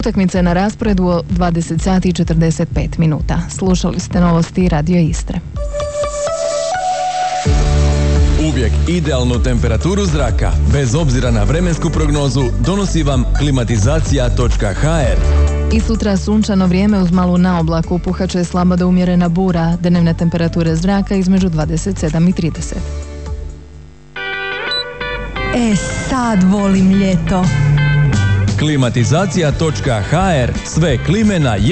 Utakmica je na rasporedu o 20 sati i 45 minuta. Slušali ste novosti Radio Istre. Uvijek idealnu temperaturu zraka, bez obzira na vremensku prognozu, donosi vam klimatizacija.hr. I sutra sunčano vrijeme uz malu naoblaku, puhaće slaba do umjerena bura, dnevne temperature zraka između 27 i 30. Sad volim ljeto. Klimatizacija.hr. Sve klime na